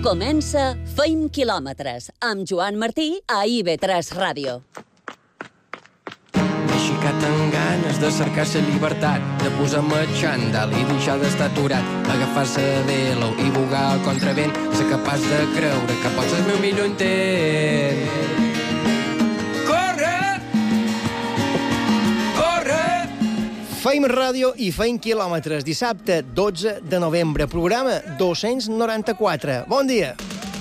Comença Feim quilòmetres amb Joan Martí a IB3 Ràdio. M'he aixecat amb ganes de cercar la llibertat, de posar-me xandall i deixar d'estar aturat, agafar-se de velo i bugar al contravent, ser capaç de creure que pots ser el meu millor intent. Corre! Corre! Feim Ràdio i Feim quilòmetres, dissabte 12 de novembre, programa 294. Bon dia!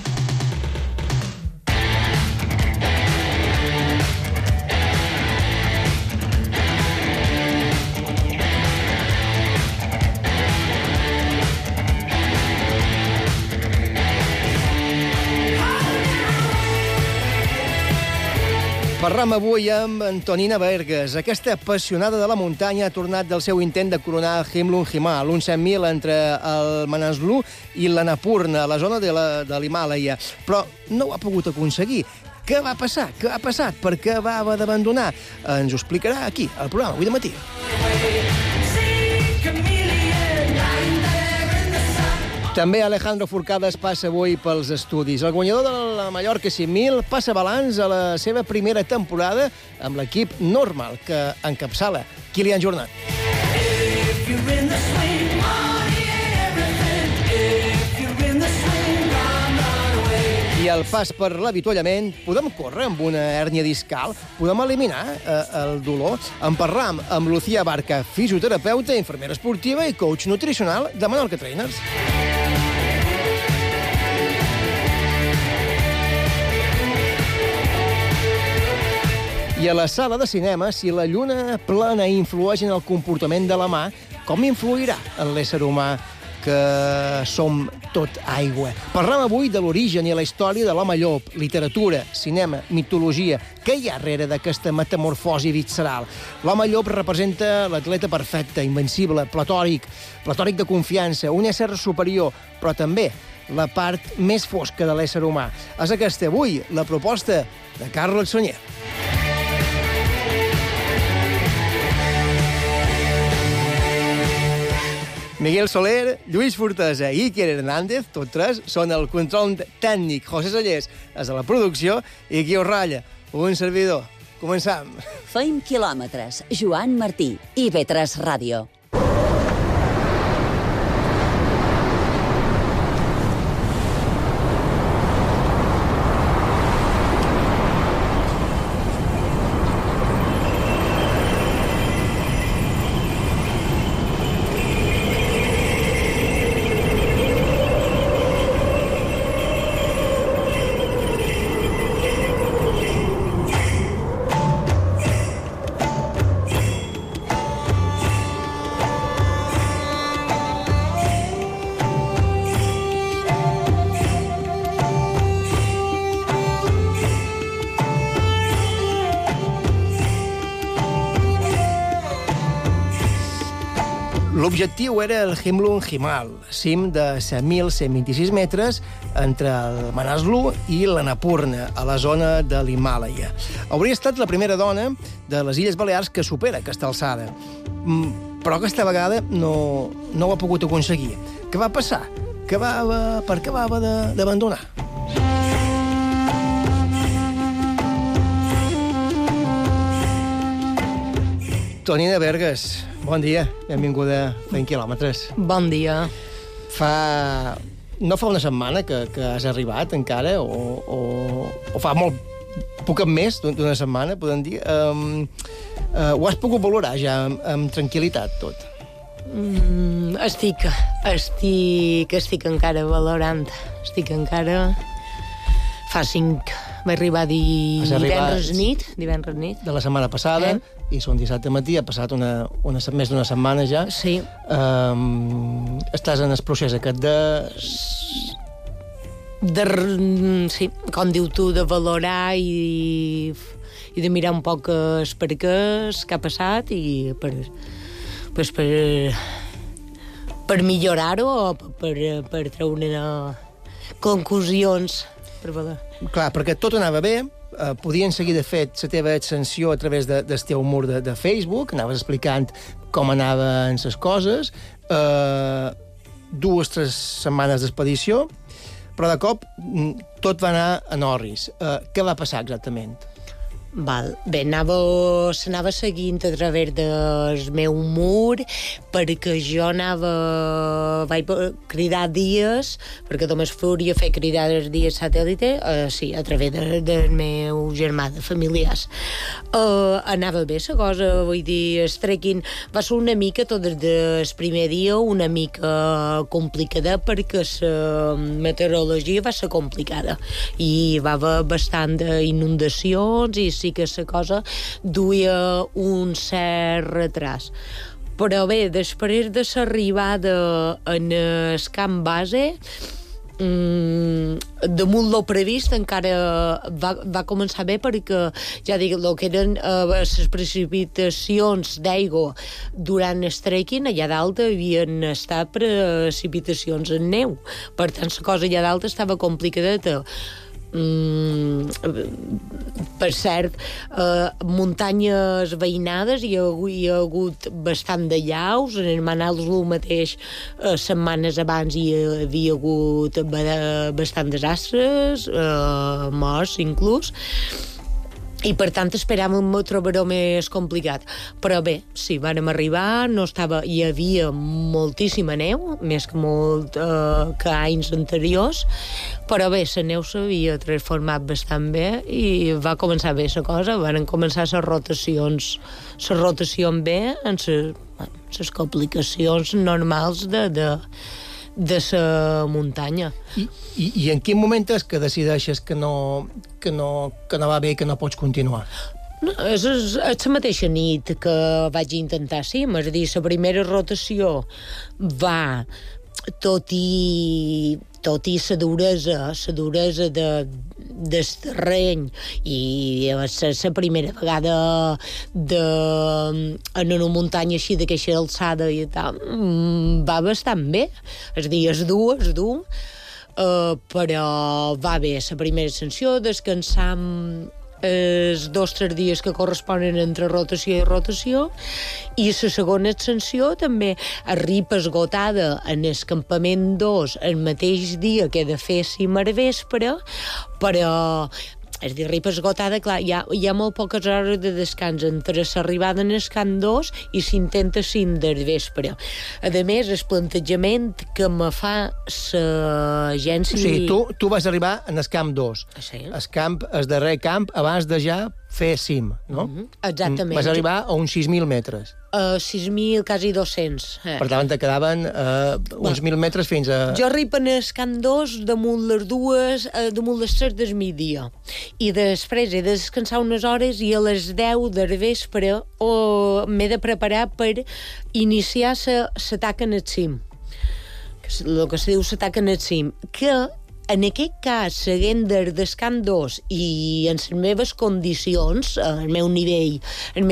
Parlam avui amb Antonina Bergues. Aquesta apassionada de la muntanya ha tornat del seu intent de coronar el Himlung Himal, un 100.000 entre el Manaslu i l'Annapurna, a la zona de l'Himàlaia. Però no ho ha pogut aconseguir. Què va passar? Què ha passat? Per què va haver d'abandonar? Ens ho explicarà aquí, al programa, avui de matí. També Alejandro Forcades passa avui pels estudis. El guanyador de la Mallorca 5.000 passa balanç a la seva primera temporada amb l'equip Normal, que encapçala Kilian Jornet. I al pas per l'avituallament podem córrer amb una hèrnia discal, podem eliminar el dolor. En parlam amb Lucía Barca, fisioterapeuta, infermera esportiva i coach nutricional de Menorca Trainers. I a la sala de cinema, si la lluna plena influeix en el comportament de la mà, com influirà en l'ésser humà que som tot aigua? Parlem avui de l'origen i la història de l'home llop, literatura, cinema, mitologia. Què hi ha darrere d'aquesta metamorfosi visceral? L'home llop representa l'atleta perfecte, invencible, platòric de confiança, un ésser superior, però també la part més fosca de l'ésser humà. És aquesta avui la proposta de Carlos Sunyer. Miguel Soler, Lluís Fortesa i Iker Hernández, tots tres, són el control tècnic. José Sallés és a la producció i qui us ratlla, un servidor. Començam. Feim quilòmetres, Joan Martí, IB3 Ràdio. L'objectiu era el Himlung Himal, cim de 7.126 metres entre el Manaslu i l'Annapurna, a la zona de l'Himàlaia. Hauria estat la primera dona de les Illes Balears que supera aquesta alçada. Però aquesta vegada no ho ha pogut aconseguir. Què va passar? Per què va haver d'abandonar? Antonina Bergues, bon dia, benvinguda a Feim quilòmetres. Bon dia. No fa una setmana que has arribat encara, o fa molt poc més d'una setmana, podem dir. Ho has pogut valorar ja amb tranquil·litat tot? Estic encara valorant. Estic encara... Fa 5... Vaig arribar divendres nit. De la setmana passada, i són dissabte matí, ha passat més d'una setmana ja. Sí. Estàs en el procés aquest sí, com diu tu, de valorar i de mirar un poc els perquès, què ha passat, i per millorar-ho o per treure conclusions. Clar, perquè tot anava bé, podien seguir, de fet, la teva ascensió a través del teu mur de Facebook, anaves explicant com anaven les coses, 2 o 3 setmanes d'expedició, però de cop tot va anar en orris. Què va passar exactament? Val. Bé, s'anava seguint a través del meu mur perquè jo vaig cridar dies, perquè només podia fer cridar els dies satèl·lite, sí, a través del meu germà, de familiars. Anava bé la cosa, vull dir, el trekking va ser una mica, tot des del primer dia, una mica complicada perquè la meteorologia va ser complicada i va haver bastant d'inundacions i sí que la cosa duia un cert retras. Però bé, després de l'arribada en el camp base, damunt lo previst encara va començar bé perquè, ja dic, el que eren les precipitacions d'aigua durant el trekking, allà dalt havien estat precipitacions en neu. Per tant, la cosa allà dalt estava complicadeta. Per cert, muntanyes veïnades hi ha hagut bastant de llaus. En el Manal el mateix, setmanes abans hi havia hagut bastant desastres, morts inclús, i per tant esperàvem trobar-ho més complicat. Però bé, sí, vàrem arribar, hi havia moltíssima neu, més que molt que anys anteriors, però bé, la neu s'havia transformat bastant bé i va començar bé la cosa, van començar les rotacions bé, en les complicacions normals de la muntanya. I en quin moment és que decideixes que no va bé, que no pots continuar? No, és la mateixa nit que vaig intentar, sí, és a dir, la primera rotació va, tot i la duresa del terreny i la primera vegada en una muntanya així d'aquesta alçada i tal, va bastant bé. És a dir, és dur, però va bé. La primera ascensió, descansam els 2 o 3 dies que corresponen entre rotació i rotació, i la segona ascensió també arriba esgotada en el campament 2 el mateix dia que he de fer cim al vespre, però és a dir, arriba esgotada, clar, hi ha molt poques hores de descans entre l'arribada en el camp 2 i s'intenta cim del vespre. A més, el plantejament que me fa l'agència... O sigui, tu vas arribar en el camp 2. Sí. El darrer camp, abans de ja fer cim, no? Exactament. Vas arribar a uns 6.000 metres. 6.000, quasi 200. Per tant, te quedaven uns 1.000 metres fins a... Jo arribo en el camp 2 damunt les 3 del migdia. I després he de descansar unes hores i a les 10 del vespre m'he de preparar per iniciar l'atac en el cim. El que se diu l'atac en el cim. Que en aquest cas, seguint del camp 2 i en les meves condicions, el meu nivell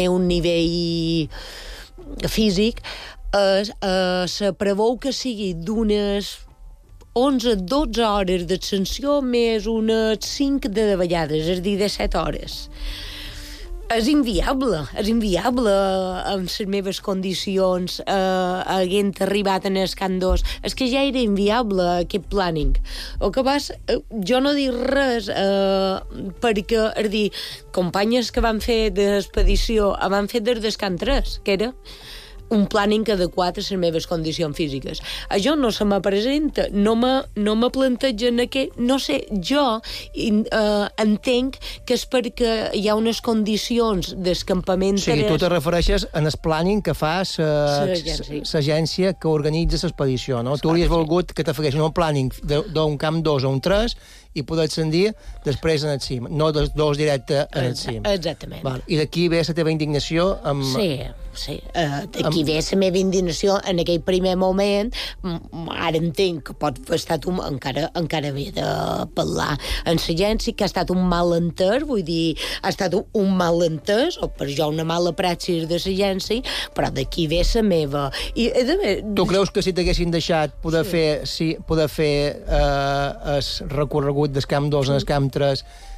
físic, se preveu que sigui d'unes 11-12 hores d'ascensió més unes 5 de davallades, és a dir, de 7 hores. És inviable amb les meves condicions haguent arribat en el camp 2. És que ja era inviable aquest planning. El que jo no dic res perquè, és dir, companyes que van fer d'expedició van fer des del camp 3, que era un planning adequat a les meves condicions físiques. Això no se me presenta, no me plantegen aquest... No sé, jo entenc que és perquè hi ha unes condicions d'escampament... O sigui, tu te refereixes en el planning que fa l'agència que organitza l'expedició, no? Tu hauries volgut que te feguessin un planning d'un camp 2 o un 3 i poder ascendir després en el cim, no dels 2 directe en el cim. Exactament. Val. I d'aquí ve la teva indignació amb... Sí. D'aquí ve la meva indignació en aquell primer moment. Ara entenc que pot haver estat encara ve de parlar en l'agència, que ha estat un malentès, vull dir, ha estat un malentès, o per jo una mala praxis de l'agència, però d'aquí ve la meva. I, tu creus que si t'haguessin deixat poder fer el recorregut del camp 2 en el camp 3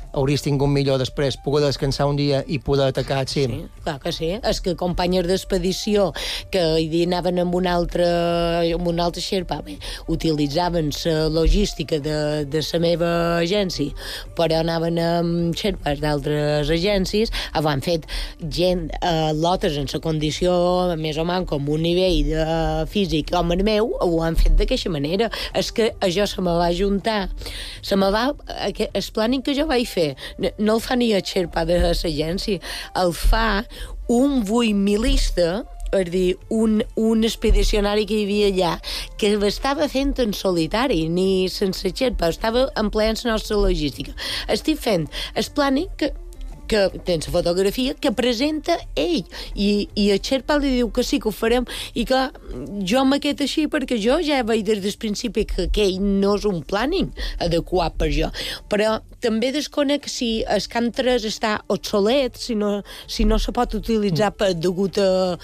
hauries tingut millor després poder descansar un dia i poder atacar el cim. Sí, clar que sí. És que companyes d'expedició que anaven amb un altre xerpa, utilitzaven la logística de la meva agència, però anaven amb xerpes d'altres agències, han fet gent lotes en la condició més o menys com un nivell físic com el meu, ho han fet d'aquesta manera. És que això se me va ajuntar, el planning que jo vaig fer, no el fa ni el xerpa de l'agència, el fa un vuimilista, és a dir, un expedicionari que hi havia allà, que estava fent en solitari, ni sense xerpa, estava empleant la nostra logística. Estic fent el planning que tens la fotografia, que presenta ell, i el xerpa li diu que sí, que ho farem, i que jo m'aquest així perquè jo ja veig des del principi que aquell no és un planning adequat per jo, però també desconec si el Camp 3 està obsolet, si no se pot utilitzar degut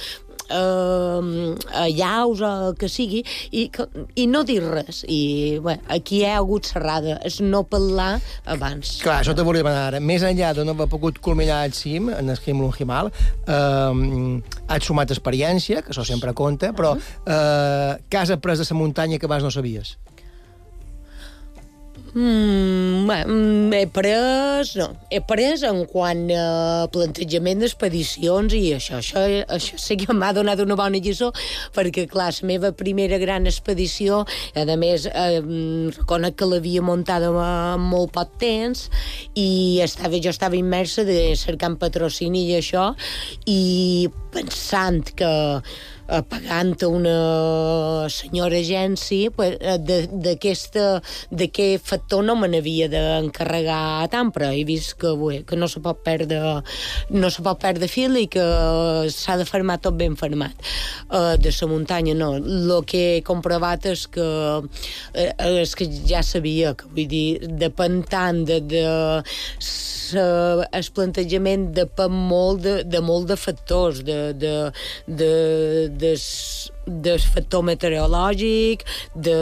a llaus o el que sigui, i no dir res. I bé, aquí hi ha hagut serrada, és no parlar abans. Clar, això te volia demanar ara. Més enllà de no haver pogut culminar el cim, en el Himlung-Himal, has sumat experiència, que això sempre compta, però que has après de la muntanya que abans no sabies? He pres en quant a plantejament d'expedicions i això sí que m'ha donat una bona lliçó, perquè clar, la meva primera gran expedició, a més reconec que l'havia muntada en molt poc temps i jo estava immersa cercant patrocini i això, i pensant que pagant a una senyora agència d'aquest factor no me n'havia d'encarregar tant, però he vist que no se pot perdre fil i que s'ha de fermar tot ben fermat. De la muntanya no, el que he comprovat és que ja sabia, que vull dir, depèn tant el plantejament depèn molt de factors, del factor meteorològic, de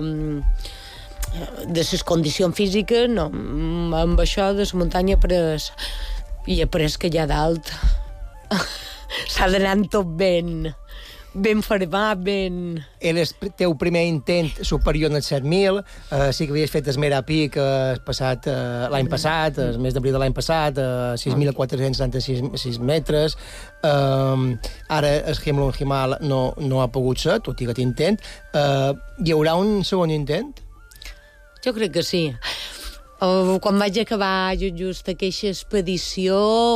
les condicions físiques, no. Amb això de la muntanya he après que allà dalt s'ha d'anar tot ben fermat, ben... Era el teu primer intent superior als 7.000, sí que havies fet el Merapi que has passat l'any passat, el mes d'abril de l'any passat, 6.476 metres. Ara el Himlung-Himal no ha pogut ser, tot i aquest intent. Hi haurà un segon intent? Jo crec que sí. Quan vaig acabar just aquesta expedició,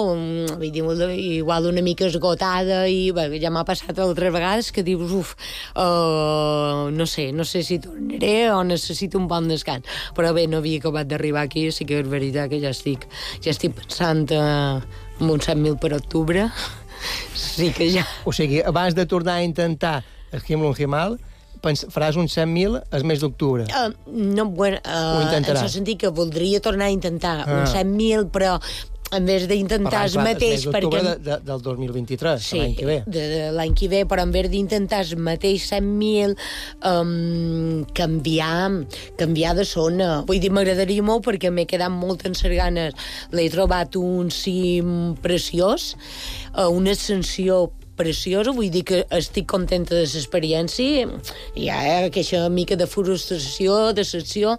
igual una mica esgotada, i ja m'ha passat altres vegades que dius, no sé si tornaré o necessito un bon descans. Però bé, no havia acabat d'arribar aquí, sí que és veritat que ja estic pensant en uns 7.000 per octubre. Sí que ja... O sigui, abans de tornar a intentar el Himlung-Himal, faràs uns 100.000 el mes d'octubre. No, bueno, en el sentit que voldria tornar a intentar uns 100.000, però en vez d'intentar el mateix... El mes d'octubre del 2023, sí, l'any que ve. De l'any que ve, però en vez d'intentar el mateix 100.000, canviar de zona. Vull dir, m'agradaria molt perquè m'he quedat molt en les ganes. L'he trobat un cim preciós, una ascensió preciosa, vull dir que estic contenta de l'experiència. Hi ha aquesta mica de frustració, decepció,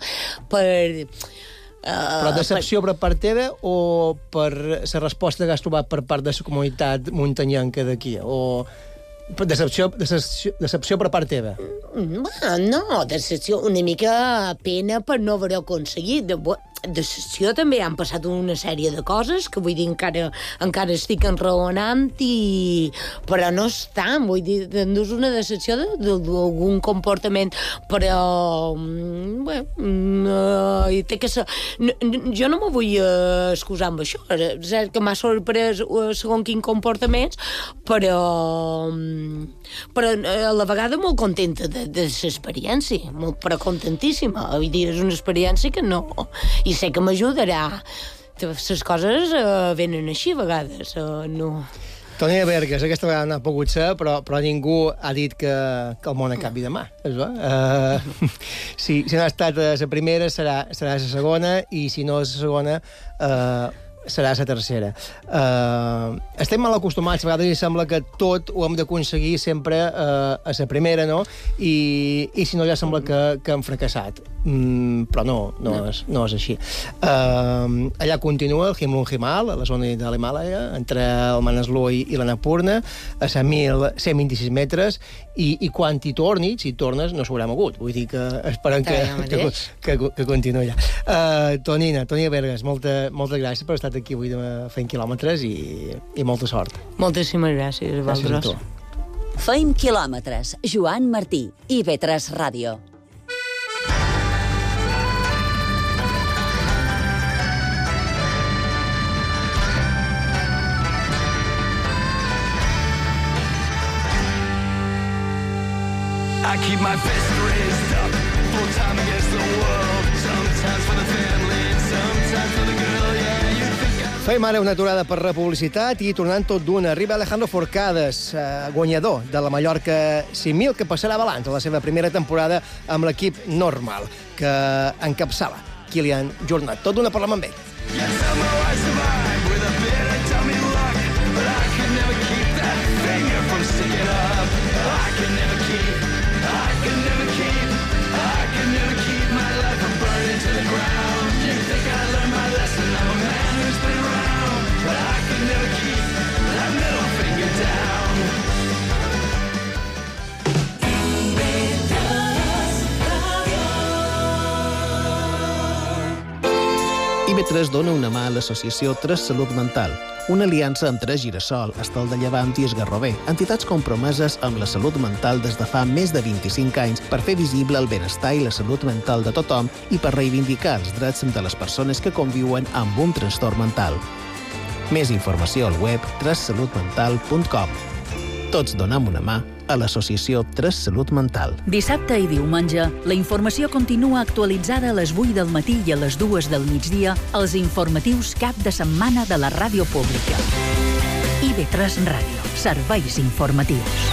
però decepció per part teva o per la resposta que has trobat per part de la comunitat muntanyenca d'aquí? O decepció per part teva? No, decepció, una mica pena per no haver-ho aconseguit. Decepció també han passat una sèrie de coses que vull dir encara estic enraonant, però no és tant, vull dir, no és una decepció d'algun comportament, però té que ser... Jo no me vull excusar amb això, és que m'ha sorprès segons quin comportaments, però a la vegada molt contenta de l'experiència, però contentíssima. Vull dir, és una experiència que no... I sé que m'ajudarà. Les coses venen així a vegades, no... Toni Bergues, aquesta vegada no ha pogut ser, però ningú ha dit que el món acabi demà. Si no ha estat la primera, serà la segona, i si no és la segona, serà la tercera. Estem mal acostumats, a vegades sembla que tot ho hem d'aconseguir sempre a la primera, no? I si no, ja sembla que hem fracassat. Però no és així. Allà continua el Himlun Himal, a la zona de l'Himàlaia, entre el Manaslu i l'Annapurna, a 1.126 metres, i quan hi tornis, si tornes, no s'haurà mogut. Vull dir que esperem que continuï allà. Toni Bergues, moltes gràcies per estar aquí avui fent quilòmetres i molta sort. Moltíssimes gràcies a vosaltres. Feim quilòmetres. Joan Martí, IB3 Ràdio. I keep my fist raised up, full time against the world. Sometimes for the family, and sometimes for the girl, yeah, you think I'm... Fem ara una aturada per la publicitat i tornant tot d'una. Arriba Alejandro Forcades, guanyador de la Mallorca 5.000, que passarà balanç a la seva primera temporada amb l'equip normal, que encapçala Kilian Jornet. Tot d'una parlem amb ell. Yes, somehow I survived with a bit of dummy luck, but I could never keep that finger from sticking up. I could never keep my life from burning to the ground. You think I learned my lesson? I'm a man who's been around, but I could never keep that middle finger down. IB3 dona una mà a l'associació 3 Salut Mental, una aliança entre Girasol, Estel de Llevant i Esgarrover, entitats compromeses amb la salut mental des de fa més de 25 anys per fer visible el benestar i la salut mental de tothom i per reivindicar els drets de les persones que conviuen amb un trastorn mental. Més informació al web 3salutmental.com. Tots donem una mà a l'associació 3 Salut Mental. Dissabte i diumenge, la informació continua actualitzada a les 8 del matí i a les 2 del migdia als informatius cap de setmana de la ràdio pública. IB3 Ràdio. Serveis informatius.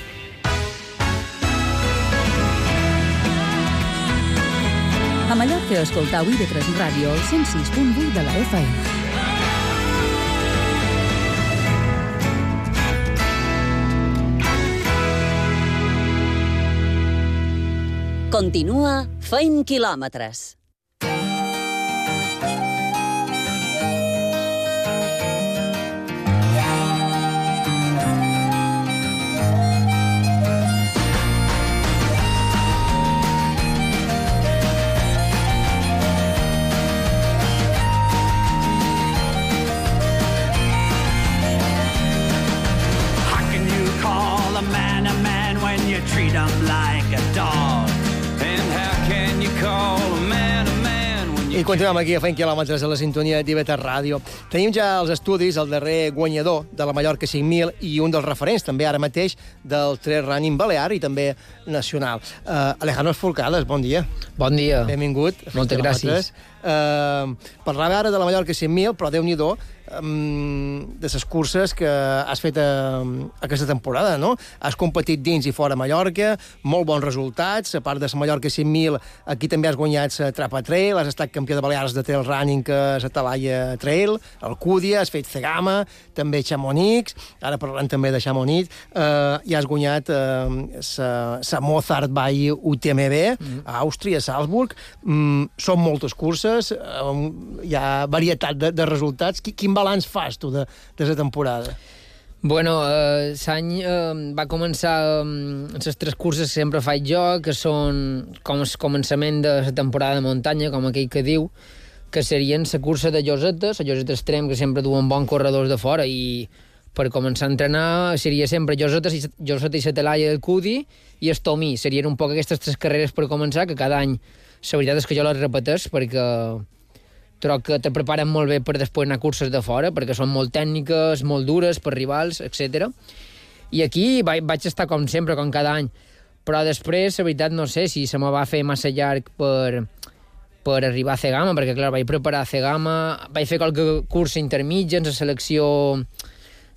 A Mallorca escoltau IB3 Ràdio al 106.8 de la FM. Continua Feim quilòmetres. How can you call a man when you treat him like a dog? I continuem aquí a Fent quilòmetres a la sintonia d'IB3 Ràdio. Tenim ja als estudis el darrer guanyador de la Mallorca 5.000 i un dels referents també ara mateix del trail running balear i també nacional. Alejandro Forcades, bon dia. Bon dia. Benvingut. Moltes gràcies. Parlava ara de la Mallorca 5.000, però Déu-n'hi-do de les curses que has fet aquesta temporada, no? Has competit dins i fora Mallorca, molt bons resultats, a part de la Mallorca 5.000, aquí també has guanyat la Trapa Trail, has estat campió de Balears de trail running, que és la Talaia Trail, Alcúdia, has fet Cegama, també Chamonix, ara parlant també de Chamonix, i has guanyat la Mozart by UTMB, a Àustria, a Salzburg. Són moltes curses, hi ha varietat de resultats. Quin balanç fas tu de la temporada? Bueno, l'any va començar amb les 3 curses que sempre faig jo, que són com el començament de la temporada de muntanya, com aquell que diu, que serien la cursa de Lloseta, la Lloseta Extrem, que sempre duen bons corredors de fora, i per començar a entrenar seria sempre Lloseta i la Talaia del Cudi i el Tomí. Serien un poc aquestes 3 carreres per començar, que cada any la veritat és que jo les repeteix perquè trobo que te preparen molt bé per després anar a curses de fora, perquè són molt tècniques, molt dures per rivals, etc. I aquí vaig estar com sempre, com cada any. Però després, la veritat, no sé si se me va fer massa llarg per arribar a Cegama, perquè, clar, vaig preparar a Cegama, vaig fer qualque cursa intermitja en la selecció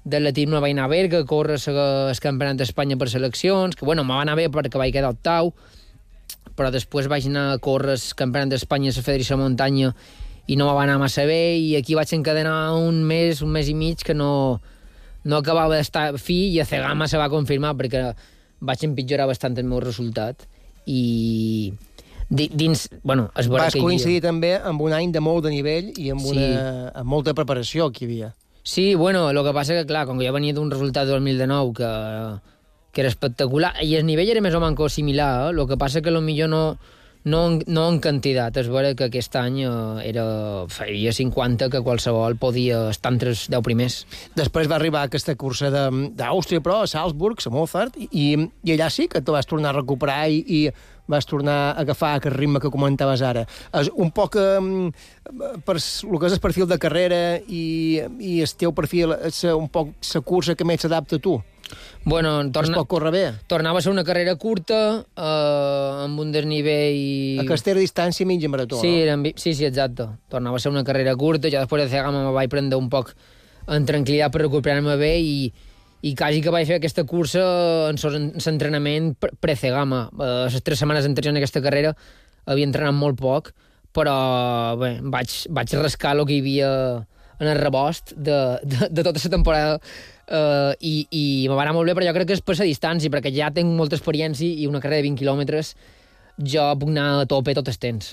d'atletisme vaig anar a Berga, a córrer el campionat d'Espanya per seleccions, que, bueno, me va anar bé perquè vaig quedar octau, però després vaig anar a córrer el campionat d'Espanya a la Federació de Muntanya i no me va anar massa bé, i aquí vaig encadenar un mes i mig que no acabava d'estar fi, i a Cegama se va confirmar perquè vaig empitjorar bastant el meu resultat, i dins, bueno, es veurà Vas que coincidir també amb un any de molt de nivell i amb, amb molta preparació que hi havia. Sí, bueno, el que passa que, clar, com que jo venia d'un resultat de 2019 que era espectacular, i el nivell era més o menys similar, el que passa que potser no en quantitat. Es veure que aquest any feia 50, que qualsevol podia estar entre els 10 primers. Després va arribar aquesta cursa d'Àustria, però a Salzburg, a Mozart, i allà sí que te vas tornar a recuperar i vas tornar a agafar aquest ritme que comentaves ara. És un poc per el que és el perfil de carrera i el teu perfil, és un poc la cursa que més s'adapta a tu. Bueno, Es pot córrer bé. tornava a ser una carrera curta, amb un desnivell... Aquesta era distància mitja marató, sí, no? Sí, exacte. Tornava a ser una carrera curta. Jo després de Cegama me vaig prendre un poc en tranquil·litat per recuperar-me bé, i quasi que vaig fer aquesta cursa en l'entrenament pre-Cegama. Les 3 setmanes anteriors en aquesta carrera havia entrenat molt poc, però bé, vaig rascar el que hi havia en el rebost de tota la temporada, i me va anar molt bé, però jo crec que és per la distància, perquè ja tinc molta experiència i una carrera de 20 quilòmetres jo puc anar a tope tot el temps.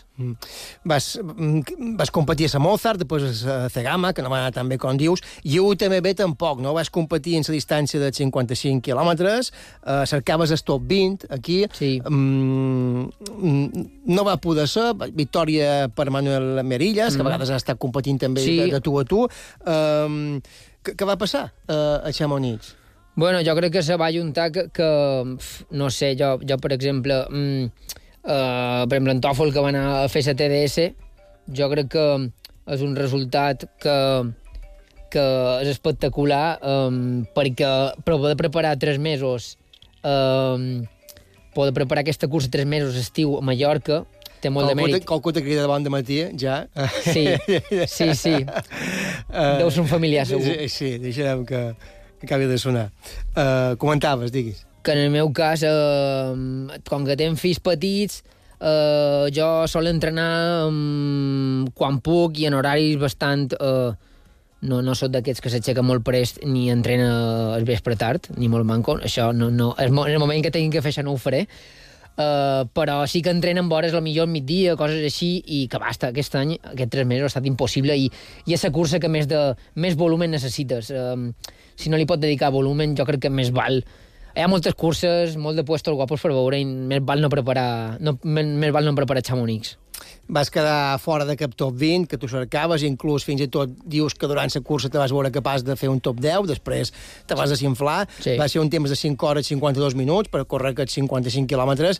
Vas competir a Mozart, després a Cegama, que no va anar tan bé com dius, i a UTMB tampoc, no? Vas competir en la distància de 55 quilòmetres, cercaves el top 20 aquí, sí. No va poder ser, victòria per Manuel Merillas, que a vegades ha estat competint també de tu a tu. Què va passar a Chamonix? Bueno, jo crec que se va ajuntar que no sé, jo per exemple, en Tòfol, que va anar a fer la TDS, jo crec que és un resultat que és espectacular, perquè per poder preparar 3 mesos, poder preparar aquesta cursa 3 mesos estiu a Mallorca, té molt de mèrit. Qualcú te crida de bon dematí, ja. Sí. Deu ser un familiar, segur. Sí, deixarem que acabi de sonar. Comentaves, diguis. Que en el meu cas, com que tenc fills petits, jo sol entrenar quan puc i en horaris bastant... No soc d'aquests que s'aixeca molt prest ni entrena el vespre tard, ni molt manco. Això no, en el moment que tinguin que fer això no ho faré. Però sí que entrenen hores, potser al migdia, coses així, i que basta, aquest any, aquests 3 mesos ha estat impossible, i és la cursa que més volumen necessites. Si no li pot dedicar volumen, jo crec que més val... Hi ha moltes curses, molt de puestos guapos per veure, i més val no preparar Chamonix. Vas quedar fora d'aquest top 20 que tu cercaves, inclús fins i tot dius que durant la cursa te vas veure capaç de fer un top 10, després te vas desinflar, sí. Va ser un temps de 5 hores i 52 minuts per córrer aquests 55 quilòmetres.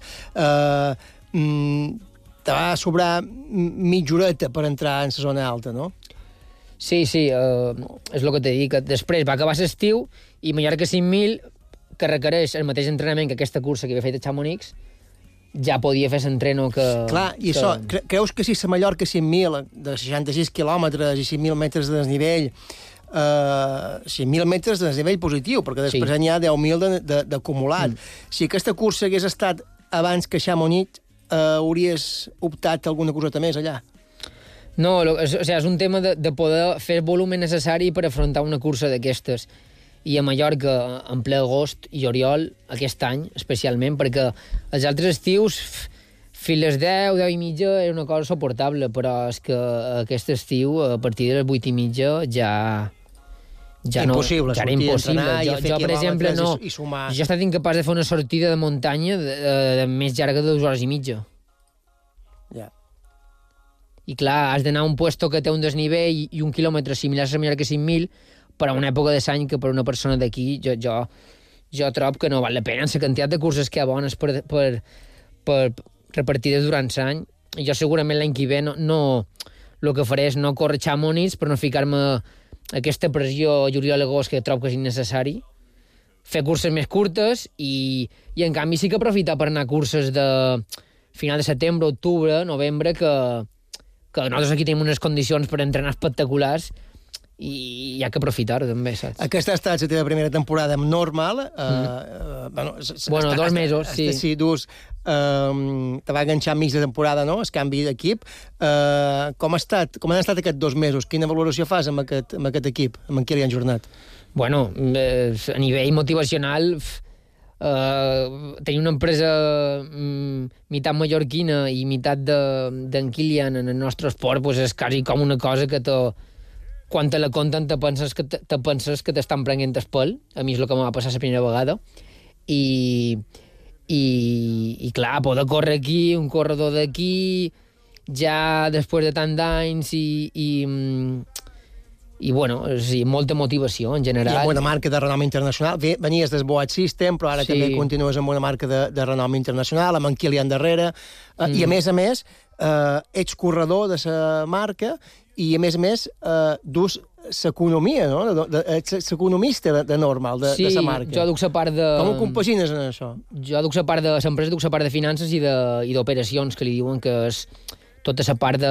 Te va sobrar mitja horeta per entrar en la zona alta, no? Sí, és el que t'he dit, que després va acabar l'estiu i Mallorca 5.000, que requereix el mateix entrenament que aquesta cursa que havia fet a Chamonix, ja podia fer l'entreno que... Clar, i això, creus que si la Mallorca 5.000 de 66 quilòmetres i 5.000 metres de desnivell, 5.000 metres de desnivell positiu, perquè després n'hi ha 10.000 d'acumulat. Si aquesta cursa hagués estat abans que Chamonix, hauries optat alguna coseta més allà? No, és un tema de poder fer el volum necessari per afrontar una cursa d'aquestes. I a Mallorca, en ple agost i juliol, aquest any, especialment, perquè els altres estius, fins les 10 i mitja, era una cosa suportable, però és que aquest estiu, a partir de les 8 i mitja, ja impossible, ja era impossible. Jo, per exemple, no. Jo he estat incapaç de fer una sortida de muntanya de més llarga de 2 hores i mitja. Ja. I clar, has d'anar a un puesto que té un desnivell i un quilòmetre similar a la Mallorca 5.000, però una època de l'any que per una persona d'aquí jo trobo que no val la pena. La quantitat de curses que hi ha bones per repartides durant l'any. Jo segurament l'any que ve el que faré és no córrer Chamonix per no ficar-me aquesta pressió juliol-agost que trobo que és innecessari, fer curses més curtes i en canvi sí que aprofitar per anar a curses de final de setembre, octubre, novembre, que nosaltres aquí tenim unes condicions per entrenar espectaculars i hi ha que aprofitar-ho també, saps? Aquesta ha estat la teva primera temporada amb Normal. Bueno, 2 mesos, sí. Sí, dus. Te va enganxar enmig de temporada, no?, el canvi d'equip. Com han estat aquests 2 mesos? Quina valoració fas amb aquest equip, amb en Kilian Jornet? Bueno, a nivell motivacional, tenir una empresa meitat mallorquina i meitat d'en Kilian en el nostre esport pues és quasi com una cosa que quan te la conten te penses que t'estan prenent el pèl. A mi és el que em va passar la primera vegada. I clar, poder córrer aquí, un corredor d'aquí, ja després de tant d'anys i bueno, sí, molta motivació en general. I amb una marca de renom internacional. Venies del Boat System, però ara també continues amb una marca de renom internacional, amb en Kilian darrere, i a més, ets corredor de la marca i a més, dus l'economia, no? Ets l'economista de Normal, de la marca. Sí, jo duc la part de... Com ho compagines en això? Jo duc la part de l'empresa, duc la part de finances i d'operacions, que li diuen que és tota la part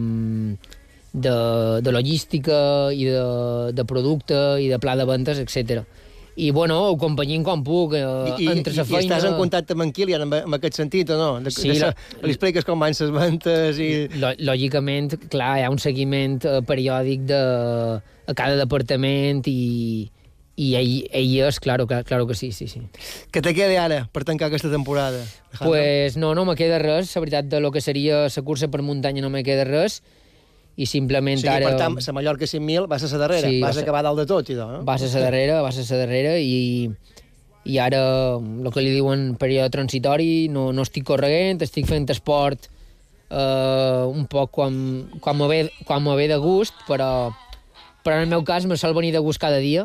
de logística i de producte i de pla de ventes, etc. I, bueno, ho companyim com puc, entre la feina... I estàs en contacte amb en Kilian en aquest sentit, o no? Sí. Li expliques com van les ventes i... Lògicament, clar, hi ha un seguiment periòdic a cada departament i ell és, claro que sí. Què te queda ara per tancar aquesta temporada? Pues no me queda res. La veritat, de lo que seria la cursa per muntanya no me queda res. I simplement ara... Per tant, la Mallorca 5.000 vas a la darrera, vas acabar dalt de tot, i no? Vas a la darrera i ara el que li diuen període transitori, no estic corregent, estic fent esport un poc quan me ve de gust, però en el meu cas me sol venir de gust cada dia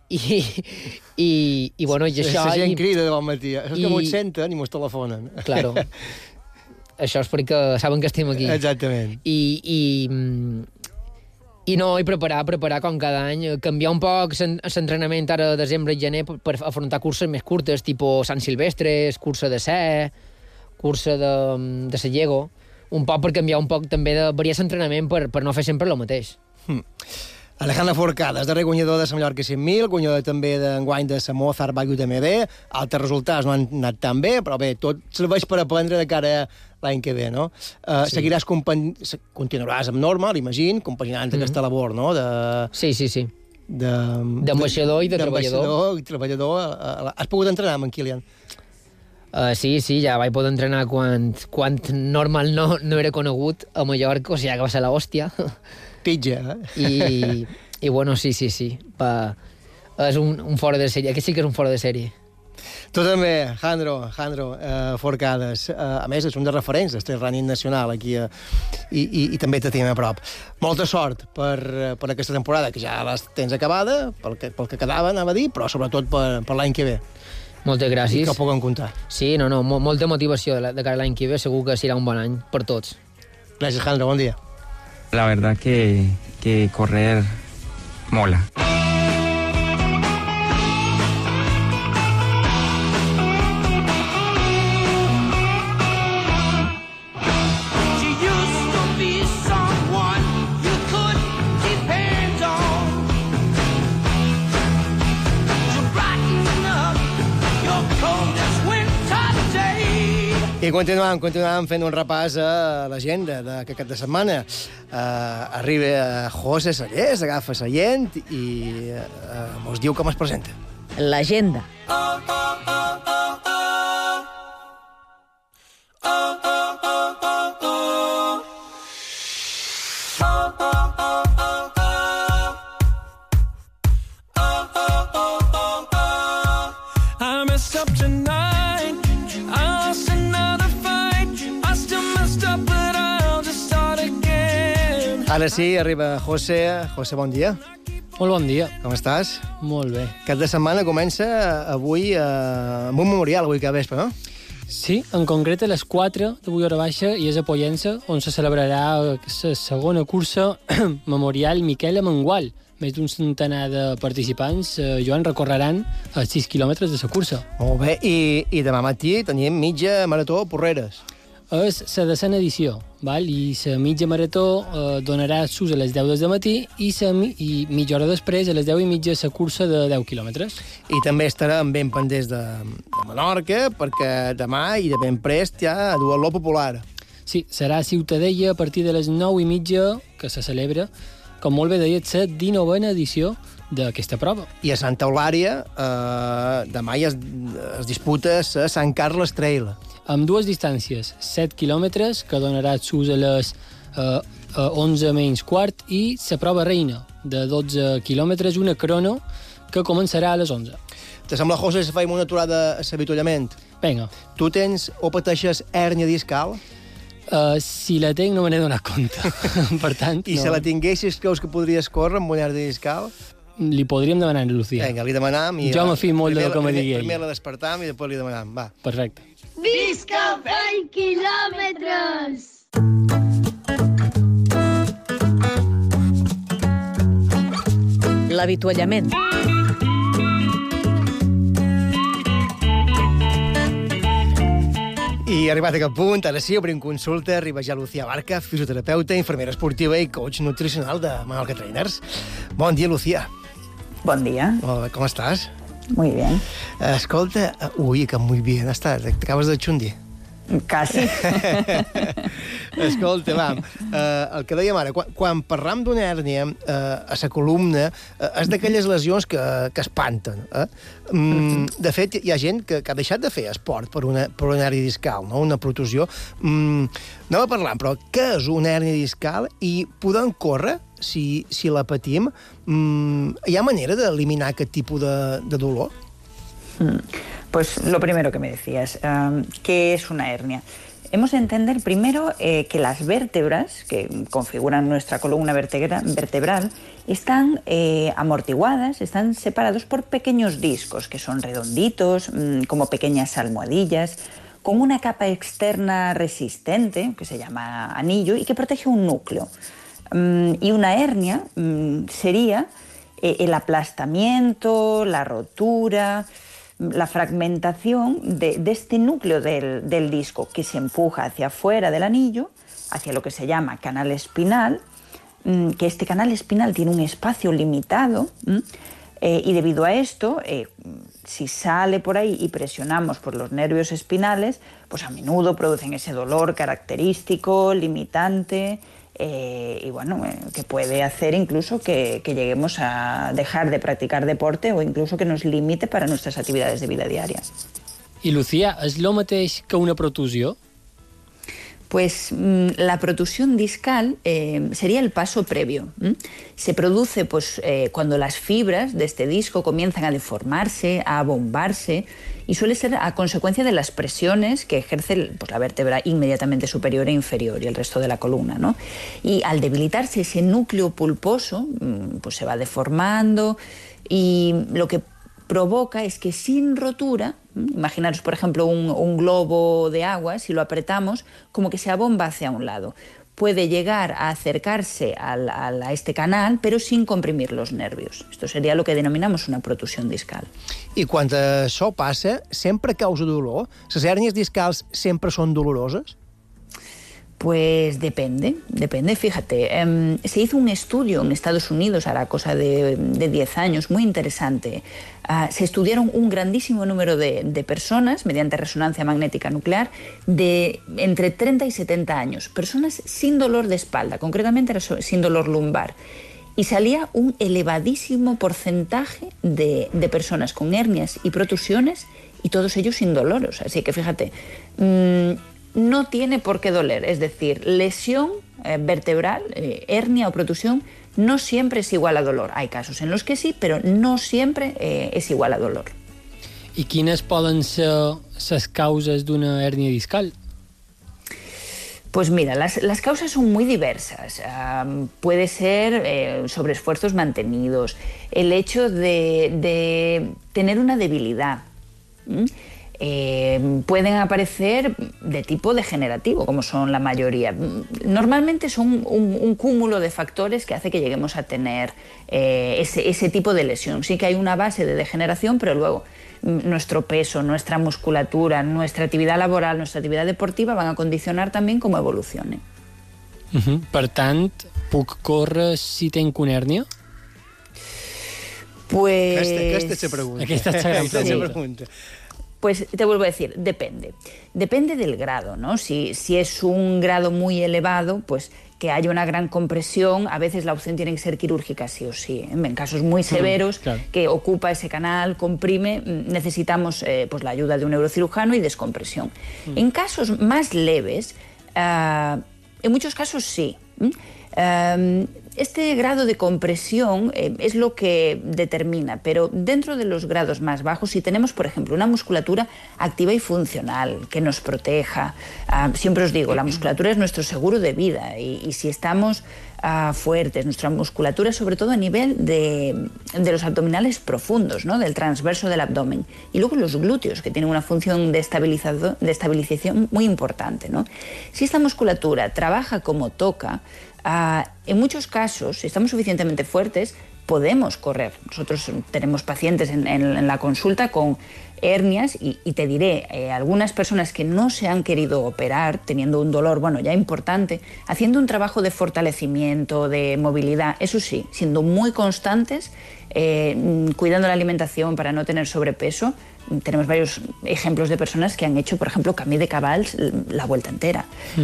i bueno, i això... La gent crida de bon matí, és que m'ho senten i m'ho telefonen. Claro. Això és perquè saben que estem aquí. Exactament. I preparar com cada any, canviar un poc l'entrenament ara de desembre i gener per afrontar curses més curtes, tipus Sant Silvestres, cursa de Sé, cursa de Sallego, un poc per canviar un poc també de variar l'entrenament per no fer sempre el mateix. Alejandra Forcada, és darrer guanyador de la Mallorca 100.000, guanyador també d'enguany de la Mozart Value TMB. Altres resultats no han anat tan bé, però bé, tot serveix per aprendre de cara a l'any que ve, no? Seguiràs continuaràs amb Normal, imagino, compaginant aquesta labor, no? Sí. D'ambaixador i de treballador. Treballador. Has pogut entrenar amb en Kilian? Sí, ja vaig poder entrenar quan Normal no era conegut a Mallorca, o sigui que va ser l'hòstia. Pitja, I bueno, sí. És un fora de sèrie. Aquest sí que és un fora de sèrie. Tu també, Jandro Forcades. A més, és un dels referents del trail running nacional aquí i també te tenim a prop. Molta sort per aquesta temporada, que ja la tens acabada, pel que quedava, anava a dir, però sobretot per l'any que ve. Moltes gràcies. I que ho puguem comptar. Sí, molta motivació de cara a l'any que ve. Segur que serà un bon any per tots. Gràcies, Jandro, bon dia. La verdad que correr mola. I continuem fent un repàs a l'agenda d'aquest cap de setmana. Arriba José Sallés, agafa seient i mos diu com es presenta. L'agenda. Ara sí, arriba José. José, bon dia. Molt bon dia. Com estàs? Molt bé. Cap de setmana comença avui amb un memorial, avui que vespre, no? Sí, en concret a les 4 d'avui hora baixa i és a Pollença, on se celebrarà la segona cursa memorial Miquel Amengual. Més d'un centenar de participants, Joan, recorreran els 6 quilòmetres de la cursa. Molt bé, i demà matí tenim mitja marató a Porreres. és la desena edició, val? I la mitja marató donarà sus a les 10 del matí i mitja hora després, a les 10 i mitja, la cursa de 10 quilòmetres. I també estarem ben pendents de Menorca, perquè demà i de ben prest hi ha duatló popular. Sí, serà a Ciutadella a partir de les 9 i mitja, que se celebra, com molt bé deia, la 19a edició d'aquesta prova. I a Santa Eulària demà es disputa la Sant Carles Trail. Amb dues distàncies, 7 quilòmetres, que donarà sus a les 11 menys quart, i la prova reina, de 12 quilòmetres, una crono, que començarà a les 11. Te sembla, José, si faim una aturada a l'avituallament? Vinga. Tu tens o pateixes hèrnia discal? Si la tenc no me n'he donat compte. Per tant, I si la tinguessis, creus que podries córrer amb una hèrnia discal? Li podríem demanar a Lucía. Vinga, li demanam. Jo me fio molt del que me digui ella. Primer la despertam i després li demanam. Va. Perfecte. Visca 20 quilòmetres! L'avituallament. I arribat a aquest punt, ara sí, obrim consulta, arriba ja Lucía Barca, fisioterapeuta, infermera esportiva i coach nutricional de Menorca Trainers. Bon dia, Lucía. Bon dia. Hola, com estàs? Muy bien. Escolta, que muy bien estàs, t'acabes de xundir. Casi. Escolta, el que dèiem ara, quan parlam d'una hèrnia a la columna, és d'aquelles lesions que espanten. De fet, hi ha gent que ha deixat de fer esport per una hèrnia discal, no? Una protusió. Anem a parlar, però què és una hèrnia discal i podem córrer si la patim? Hi ha manera d'eliminar aquest tipus de dolor? Pues lo primero que me decías, ¿qué es una hernia? Hemos de entender primero que las vértebras que configuran nuestra columna vertebral están amortiguadas, están separados por pequeños discos que son redonditos, como pequeñas almohadillas, con una capa externa resistente, que se llama anillo, y que protege un núcleo. Y una hernia sería el aplastamiento, la rotura, la fragmentación de este núcleo del disco que se empuja hacia afuera del anillo, hacia lo que se llama canal espinal, que este canal espinal tiene un espacio limitado y debido a esto, si sale por ahí y presionamos por los nervios espinales, pues a menudo producen ese dolor característico, limitante, y bueno, que puede hacer incluso que lleguemos a dejar de practicar deporte o incluso que nos limite para nuestras actividades de vida diaria. I, Lucía, és lo mateix que una protusió? Pues la protusión discal sería el paso previo. Se produce pues, cuando las fibras de este disco comienzan a deformarse, a abombarse, y suele ser a consecuencia de las presiones que ejerce pues, la vértebra inmediatamente superior e inferior y el resto de la columna, ¿no? Y al debilitarse ese núcleo pulposo, pues se va deformando y lo que provoca es que sin rotura, imaginaros por ejemplo un globo de agua, si lo apretamos, como que se abomba hacia un lado. Puede llegar a acercarse a este canal, pero sin comprimir los nervios. Esto sería lo que denominamos una protusión discal. I quan això passa, sempre causa dolor? Les hèrnies discals sempre són doloroses? Pues depende, fíjate. Se hizo un estudio en Estados Unidos, hará cosa de 10 años, muy interesante. Se estudiaron un grandísimo número de personas mediante resonancia magnética nuclear de entre 30 y 70 años. Personas sin dolor de espalda, concretamente era sin dolor lumbar. Y salía un elevadísimo porcentaje de personas con hernias y protusiones y todos ellos indoloros. Así que fíjate, no tiene por qué doler, es decir, lesión vertebral, hernia o protusión, no siempre es igual a dolor. Hay casos en los que sí, pero no siempre es igual a dolor. I quines poden ser les causes d'una hèrnia discal? Pues mira, las causas son muy diversas. Puede ser sobreesfuerzos mantenidos, el hecho de tener una debilidad, pueden aparecer de tipo degenerativo, como son la mayoría. Normalmente son un cúmulo de factores que hace que lleguemos a tener ese tipo de lesión. Sí que hay una base de degeneración, pero luego nuestro peso, nuestra musculatura, nuestra actividad laboral, nuestra actividad deportiva van a condicionar también cómo evolucione. Per tant, puc córrer si tenc una hèrnia? Pues... Aquesta se pregunta. Aquesta és la gran pregunta. Pues te vuelvo a decir, depende. Depende del grado, ¿no? Si es un grado muy elevado, pues que haya una gran compresión, a veces la opción tiene que ser quirúrgica sí o sí. En casos muy severos, claro, que ocupa ese canal, comprime, necesitamos pues la ayuda de un neurocirujano y descompresión. En casos más leves, en muchos casos sí. Este grado de compresión es lo que determina, pero dentro de los grados más bajos, si tenemos, por ejemplo, una musculatura activa y funcional que nos proteja, siempre os digo, la musculatura es nuestro seguro de vida y si estamos fuertes, nuestra musculatura, sobre todo a nivel de los abdominales profundos, ¿no? Del transverso del abdomen, y luego los glúteos, que tienen una función de estabilización muy importante, ¿no? Si esta musculatura trabaja como toca, en muchos casos, si estamos suficientemente fuertes, podemos correr. Nosotros tenemos pacientes en la consulta con hernias y te diré, algunas personas que no se han querido operar, teniendo un dolor, bueno, ya importante, haciendo un trabajo de fortalecimiento, de movilidad, eso sí, siendo muy constantes, cuidando la alimentación para no tener sobrepeso. Tenemos varios ejemplos de personas que han hecho, por ejemplo, Camí de Cabals la vuelta entera.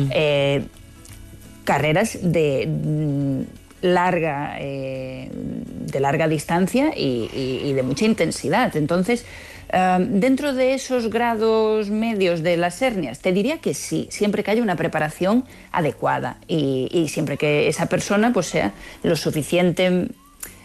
Carreras de larga distancia y de mucha intensidad. Entonces, dentro de esos grados medios de las hernias, te diría que sí, siempre que haya una preparación adecuada y siempre que esa persona pues sea lo suficientemente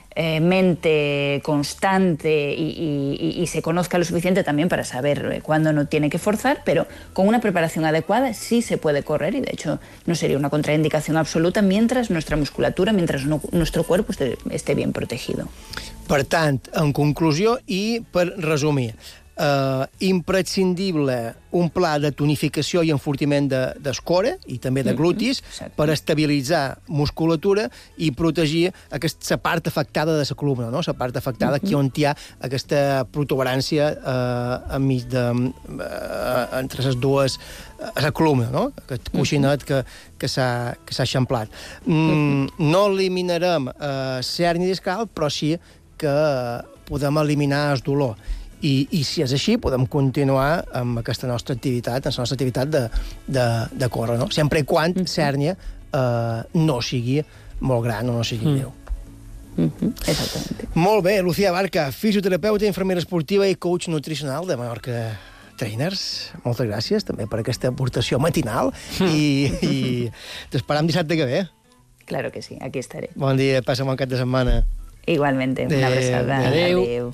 constante y se conozca lo suficiente también para saber cuándo no tiene que forzar, pero con una preparación adecuada sí se puede correr y de hecho no sería una contraindicación absoluta mientras nuestra musculatura, mientras nuestro cuerpo esté bien protegido. Per tant, en conclusió i per resumir, imprescindible un pla de tonificació i enfortiment d'escora i també de glutis per estabilitzar musculatura i protegir aquesta part afectada de la columna, no? La part afectada aquí on hi ha aquesta protuberància enmig entre les dues, la columna, no? Aquest coixinet que s'ha eixamplat. No eliminarem la hèrnia discal, però sí que podem eliminar el dolor. I si és així, podem continuar amb aquesta nostra activitat, amb la nostra activitat de córrer, no? Sempre i quan l'hèrnia no sigui molt gran o no sigui greu. Exactament. Molt bé, Lucía Barca, fisioterapeuta, infermera esportiva i coach nutricional de Mallorca Trainers. Moltes gràcies també per aquesta aportació matinal i t'esperam dissabte que ve. Claro que sí, aquí estaré. Bon dia, passa bon cap de setmana. Igualmente, una abraçada. Adéu.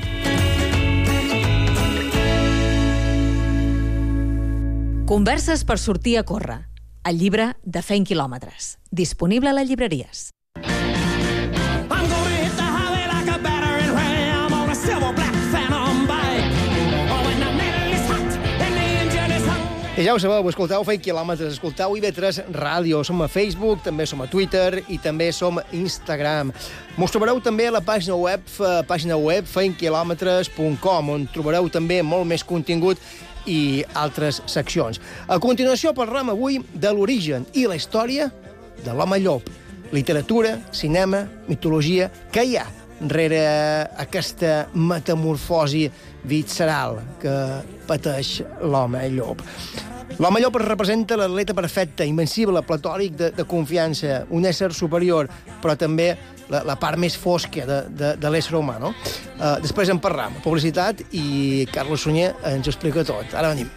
Converses per sortir a córrer. El llibre de Fent quilòmetres. Disponible a les llibreries. I ja ho sabeu, escolteu Fent quilòmetres, escolteu IB3 Ràdio, som a Facebook, també som a Twitter i també som a Instagram. Mos trobareu també a la pàgina web fentquilòmetres.com, on trobareu també molt més contingut i altres seccions. A continuació parlem avui de l'origen i la història de l'home llop. Literatura, cinema, mitologia, què hi ha rere aquesta metamorfosi visceral que pateix l'home llop? L'home llop representa l'atleta perfecte, invencible, platòric, de confiança, un ésser superior, però també la part més fosca de l'ésser humà, no? Després en parlam. Publicitat i Carlos Sunyer ens explica tot. Ara venim.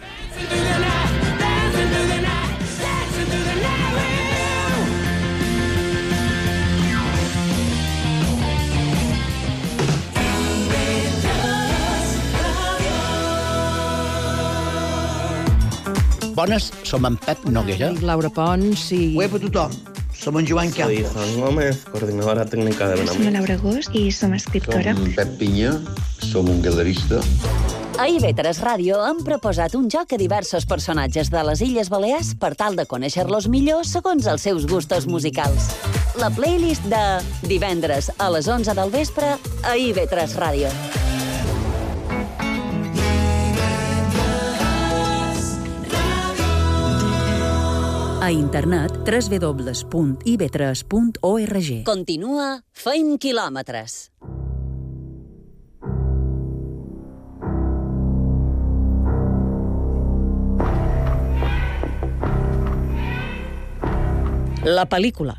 Bones, som en Pep Noguera. Laura Pons i... Ué, per tothom. Som en Joan Campos. Soy Juan Gómez, coordinadora técnica de Benamor. Som Laura Gós i som escriptora. Som Pep Pinya, som un galerista. A IB3 Ràdio hem proposat un joc a diversos personatges de les Illes Balears per tal de conèixer-los millor segons els seus gustos musicals. La playlist de divendres a les 11 del vespre a IB3 Ràdio. A internet www.ib3.org. Continua Feim Quilòmetres. La pel·lícula.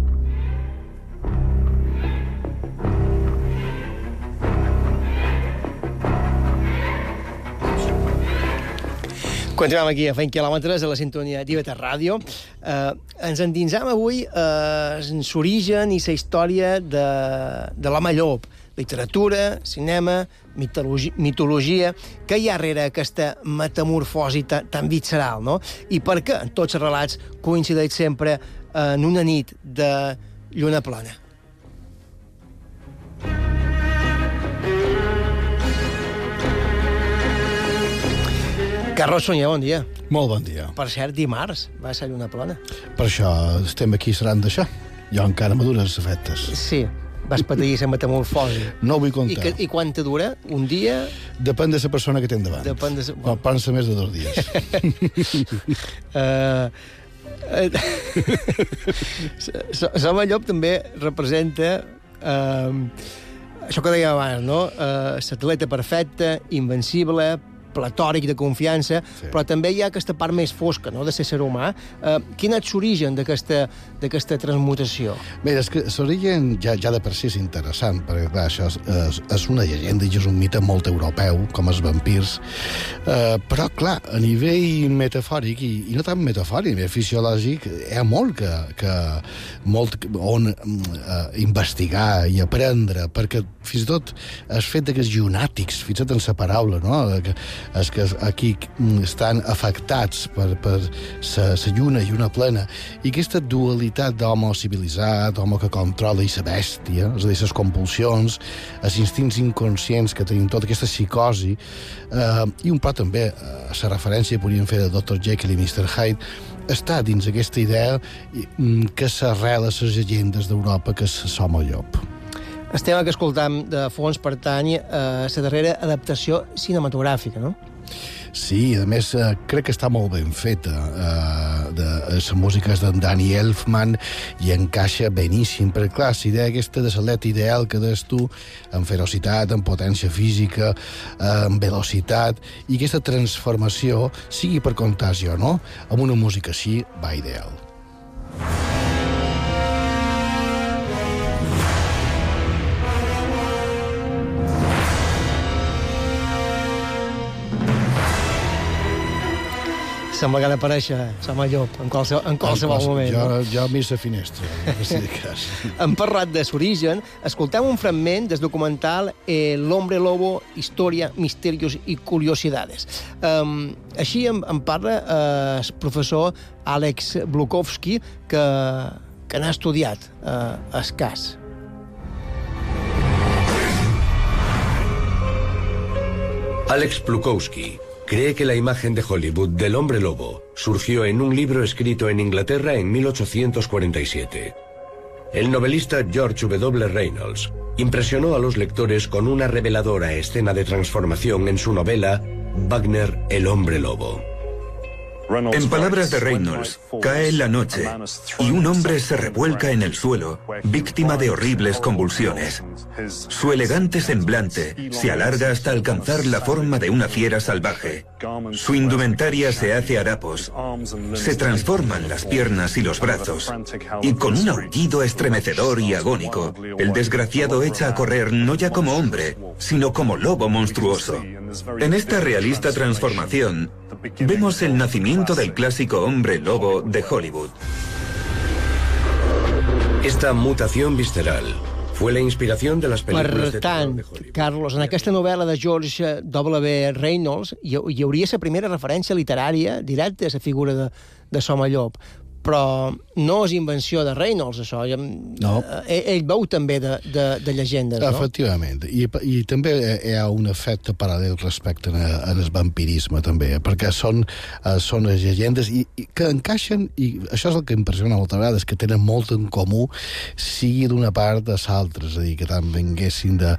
Continuem aquí a Feim Quilòmetres a la sintonia d'IB3 Ràdio. Ens endinsam avui en l'origen i la història de l'home llop. Literatura, cinema, mitologia, que hi ha darrere aquesta metamorfosi tan visceral, no? I per què tots els relats coincideix sempre en una nit de lluna plena? Carlos Sunyer, bon dia. Molt bon dia. Per cert, dimarts va ser lluna plena. Per això estem aquí seran d'això. Jo encara m'adures els efectes. Sí, vas patir la metamorfosi. No ho vull contar. I quant te dura? Un dia? Depèn de la persona que té endavant. Depèn de... Poden ser més de 2 dies. L'home llop també representa això que dèiem abans, no? L'atleta perfecte, invencible, platòric de confiança, sí. Però també hi ha aquesta part més fosca, no?, de ser humà. Quin és l'origen d'aquesta transmutació? Bé, és que l'origen ja de per si és interessant, perquè clar, això és una llegenda i és un mite molt europeu, com els vampirs, però clar, a nivell metafòric, i no tan metafòric, a nivell fisiològic, hi ha molt on investigar i aprendre, perquè fins i tot el fet que els llunàtics, fixa't en la paraula, no?, és que aquí estan afectats per la lluna plena, i aquesta dualitat d'home civilitzat, home que controla i la bèstia, és a dir, les compulsions, els instints inconscients que tenim, tota aquesta psicosi, i un poc també la referència podríem fer de Dr. Jekyll i Mr. Hyde, està dins aquesta idea que s'arrela a les llegendes d'Europa, que és l'home llop. El tema que escoltam de fons pertany a la darrera adaptació cinematogràfica, no? Sí, a més, crec que està molt ben feta. Les músiques d'en Danny Elfman i encaixa beníssim, perquè clar, la idea aquesta de l'atleta ideal que des tu, amb ferocitat, amb potència física, amb velocitat, i aquesta transformació sigui per contagio, no? Amb una música així va ideal. Sembla que ha d'aparèixer l'home llop en qualsevol moment. Jo a mi la finestra, si de cas. Hem parlat de l'origen. Escoltem un fragment del documental El hombre lobo, història, misterios i curiosidades. Així en parla el professor Alex Blukowski, que n'ha estudiat el cas. Alex Blukowski cree que la imagen de Hollywood del hombre lobo surgió en un libro escrito en Inglaterra en 1847. El novelista George W. Reynolds impresionó a los lectores con una reveladora escena de transformación en su novela Wagner, el hombre lobo. En palabras de Reynolds, cae la noche y un hombre se revuelca en el suelo, víctima de horribles convulsiones. Su elegante semblante se alarga hasta alcanzar la forma de una fiera salvaje. Su indumentaria se hace harapos, se transforman las piernas y los brazos, y con un aullido estremecedor y agónico, el desgraciado echa a correr no ya como hombre, sino como lobo monstruoso. En esta realista transformación, vemos el nacimiento del clásico hombre lobo de Hollywood. Esta mutación visceral fue la inspiración de las películas de tant, Carlos, en aquesta novel·la de George W. Reynolds hi hauria la primera referència literària directa a la figura de l'home llop. però no és invenció de Reynolds, això. No. Ell veu també de llegendes, no? Efectivament. I també hi ha un efecte paral·lel respecte al vampirisme, també, perquè són les llegendes que encaixen, i això és el que impressiona moltes vegades, que tenen molt en comú, sigui d'una part de l'altra, és a dir, que tant venguessin de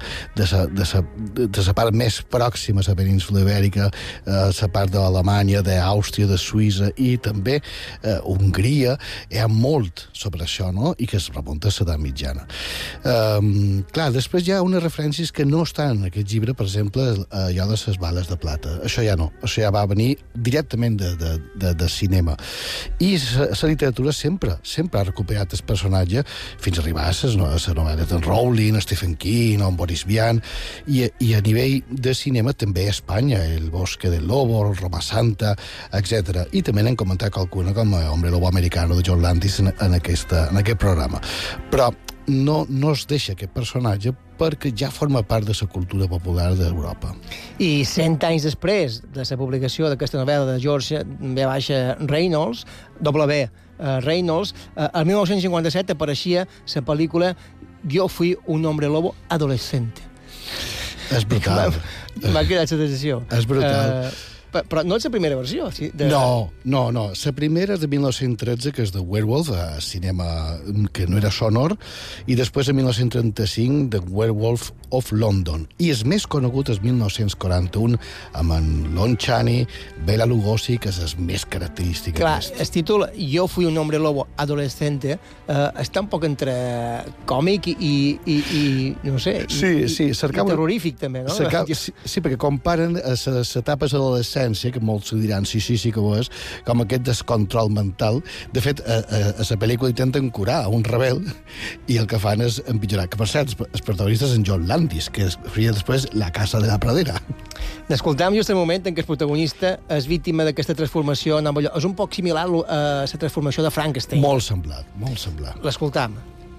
la part més pròxima a la península ibèrica, la part d'Alemanya, d'Àustria, de Suïssa, i també Hongria. Hi ha molt sobre això, no? I que es remunta a l'edat mitjana. Clar, després hi ha unes referències que no estan en aquest llibre, per exemple, allò de les bales de plata. Això ja no. Això ja va venir directament de cinema. I la literatura sempre ha recuperat el personatge fins a arribar a les novel·les d'en Rowling, Stephen King, o en Boris Vian, i a nivell de cinema també a Espanya, El Bosque del Lobo, el Roma Santa, etc. I també n'hem comentat qualcuna com Hombre Lobo Americano de John Landis en aquest programa. Però no es deixa aquest personatge perquè ja forma part de la cultura popular d'Europa. I 100 anys després de la publicació d'aquesta novel·la de George V. Reynolds, Reynolds, el 1957 apareixia la pel·lícula Yo fui un hombre lobo adolescente. És brutal. M'ha quedat la sensació. És brutal. Però no és la primera versió. No. La primera és de 1913, que és de Werewolf, a cinema que no era sonor, i després de 1935, de Werewolf of London. I és més conegut és 1941, amb en Lon Chaney, Bela Lugosi, que és el més característic. Clar, el títol Yo fui un hombre lobo adolescente està un poc entre còmic i no sé, i terrorífic també, no? Sí, perquè comparen les etapes de l'adolescència, que molts diran sí que ho és, com aquest descontrol mental. De fet, a la pel·lícula intenten curar un rebel i el que fan és empitjorar. Que, per cert, el protagonista és en John Landis, que faria després La casa de la pradera. N'escoltam just el moment en què el protagonista és víctima d'aquesta transformació en allò. És un poc similar a la transformació de Frankenstein. Molt semblant. L'escoltam.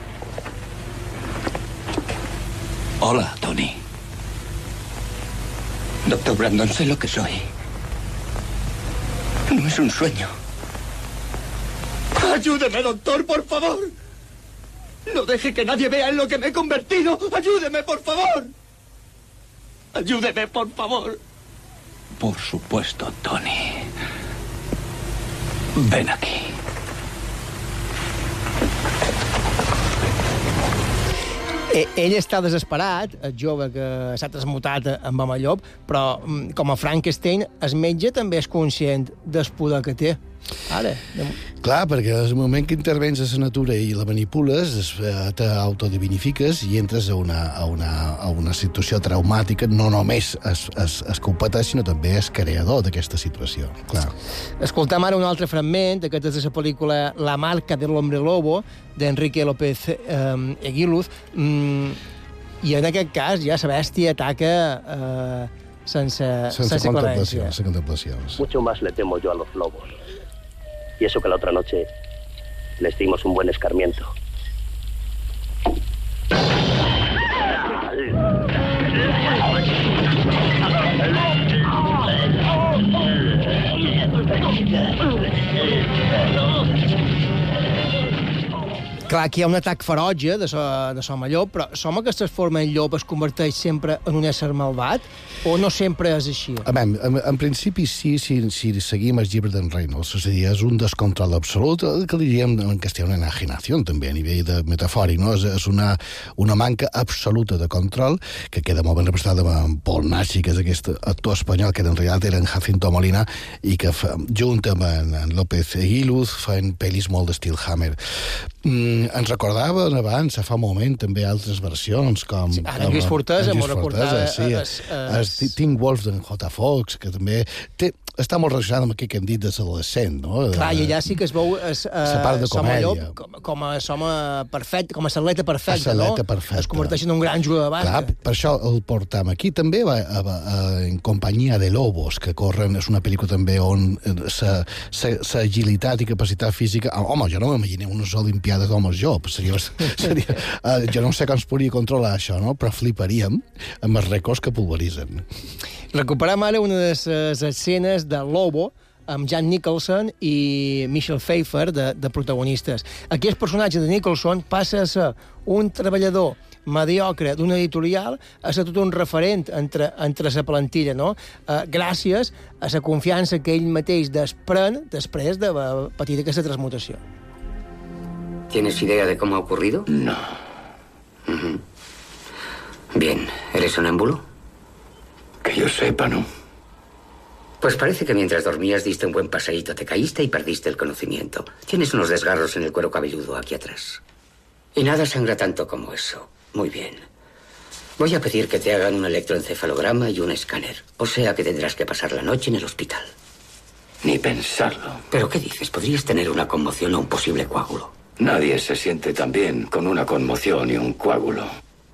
Hola, Tony. Doctor Brandon, sé lo que soy. No es un sueño. ¡Ayúdeme, doctor, por favor! No deje que nadie vea en lo que me he convertido. ¡Ayúdeme, por favor! ¡Ayúdeme, por favor! Por supuesto, Tony. Ven aquí. Ell està desesperat, el jove que s'ha transmutat en home llop, però com a Frankenstein, el metge també és conscient del poder que té. Ara. Clar, perquè en el moment que intervens a la natura i la manipules, t'autodivinifiques i entres a una situació traumàtica. No només es que ho pateix, sinó també és creador d'aquesta situació. Clar. Escoltam ara un altre fragment, aquest és de la pel·lícula La marca del hombre lobo, d'Enrique López Eguiluz, i en aquest cas ja la bèstia ataca sense contemplacions. Mucho más le temo yo a los lobos. Y eso que la otra noche les dimos un buen escarmiento. Clar, aquí hi ha un atac ferotge de l'home llop, però l'home que es transforma en llop es converteix sempre en un ésser malvat o no sempre és així? En principi sí, si seguim el llibre d'en Reynolds, és a dir, és un descontrol absolut, el que diríem en castellà una enajenació també, a nivell de metafòric, no? És una manca absoluta de control, que queda molt ben representada amb Paul Naschy, que és aquest actor espanyol que en realitat era en Jacinto Molina i que junt amb en López Eguiluz fan pel·lis molt d'estil Hammer. Ens recordaven abans, fa un moment, també altres versions, com... Ara Lluís Fortesa, m'ho recordava... Sí, Teen Wolf d'en J. Fox, que també està molt relacionat amb el que hem dit de l'adolescent, no? Clar, i allà sí que es veu la part de comèdia. Com a home perfecte, com a atleta perfecte, no? Perfecte. Es converteix en un gran jugador de bàsquet. Clar, per això el portam aquí. També va en companyia de lobos, que corren, és una pel·lícula també on l'agilitat i capacitat física... Home, jo no m'imagino unes olimpiades d'homes jops. Jo no sé com es podria controlar això, no? Però fliparíem amb els rècords que pulveritzen. Recuperem ara una de les escenes de Lobo amb Jack Nicholson i Michelle Pfeiffer de protagonistes. Aquí el personatge de Nicholson passa a ser un treballador mediocre d'una editorial a ser tot un referent entre la plantilla, no? Gràcies a la confiança que ell mateix desprèn després de patir aquesta transmutació. ¿Tienes idea de cómo ha ocurrido? No. Bien, ¿eres sonámbulo? Que yo sepa, ¿no? Pues parece que mientras dormías diste un buen paseíto, te caíste y perdiste el conocimiento. Tienes unos desgarros en el cuero cabelludo aquí atrás. Y nada sangra tanto como eso. Muy bien. Voy a pedir que te hagan un electroencefalograma y un escáner. O sea que tendrás que pasar la noche en el hospital. Ni pensarlo. ¿Pero qué dices? Podrías tener una conmoción o un posible coágulo. Nadie se siente tan bien con una conmoción y un coágulo.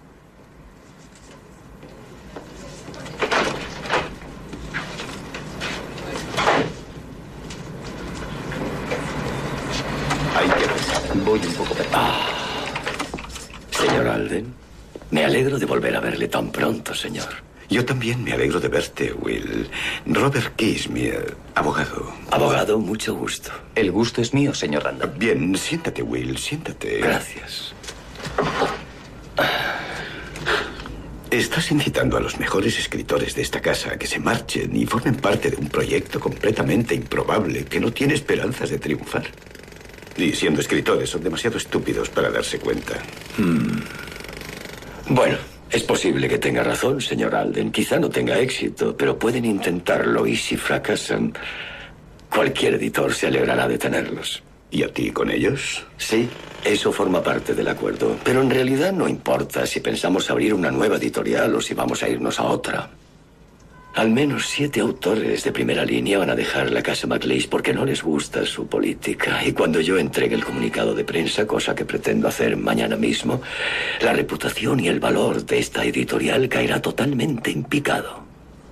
Voy un poco perdido. Señor Alden, me alegro de volver a verle tan pronto, señor. Yo también me alegro de verte, Will. Robert Case, mi abogado. Abogado, mucho gusto. El gusto es mío, señor Randall. Bien, siéntate, Will, siéntate. Gracias. Estás incitando a los mejores escritores de esta casa a que se marchen y formen parte de un proyecto completamente improbable que no tiene esperanzas de triunfar. Y siendo escritores son demasiado estúpidos para darse cuenta. Bueno, es posible que tenga razón, señor Alden. Quizá no tenga éxito, pero pueden intentarlo y si fracasan, cualquier editor se alegrará de tenerlos. ¿Y a ti con ellos? Sí, eso forma parte del acuerdo. Pero en realidad no importa si pensamos abrir una nueva editorial o si vamos a irnos a otra. Al menos 7 autores de primera línea van a dejar la casa Macleish porque no les gusta su política. Y cuando yo entregue el comunicado de prensa, cosa que pretendo hacer mañana mismo, la reputación y el valor de esta editorial caerá totalmente en picado.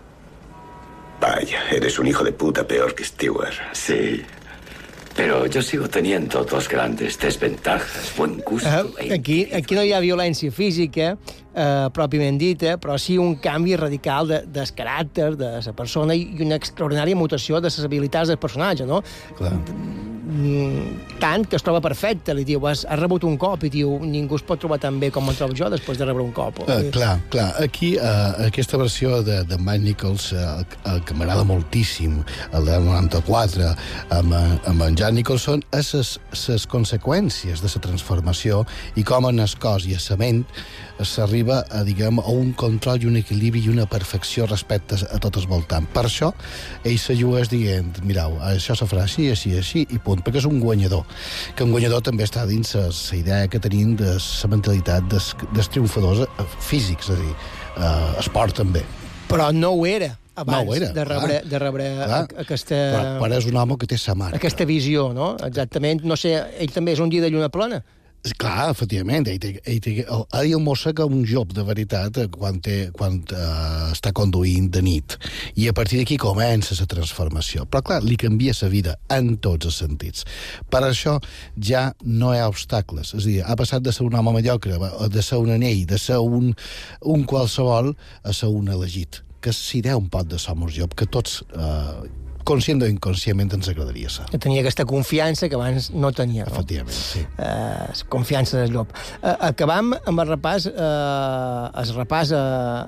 Vaya, eres un hijo de puta peor que Stewart. Sí. Pero yo sigo teniendo 2 grandes desventajas, buen gusto... Aquí no hi ha violència física, pròpiament dita, però sí un canvi radical del caràcter de la persona i una extraordinària mutació de les habilitats del personatge, no? Clar. Tant que es troba perfecte, li diu, has rebut un cop, i diu, ningú es pot trobar tan bé com em trobo jo després de rebre un cop. Clar. Aquí, aquesta versió de Mike Nichols, que m'agrada moltíssim, el del 94, amb en Jack Nicholson, és les conseqüències de la transformació i com en el cos i a la ment s'arriba a un control i un equilibri i una perfecció respecte a tot el voltant. Per això, ell se llueix dient, mireu, això se farà així, i punt, perquè és un guanyador, que un guanyador també està dins la idea que tenim de la mentalitat dels triomfadors físics, és a dir, esport també. Però no ho era abans de rebre aquesta... Però és un home que té sa marca. Aquesta visió, no? Exactament. No sé, ell també és un dia de lluna plena. Clar, efectivament, ell mossega un job de veritat quan està conduint de nit. I a partir d'aquí comença la transformació. Però, clar, li canvia la vida en tots els sentits. Per això ja no hi ha obstacles. És a dir, ha passat de ser un home mediocre, de ser un anell, de ser un qualsevol, a ser un elegit. Que si hi ha un pot de Somos Job, que tots... conscient o inconscientment ens agradaria ser. Que tenia aquesta confiança que abans no tenia. No? Efectivament, sí. Confiança del llop. Acabam amb el repàs a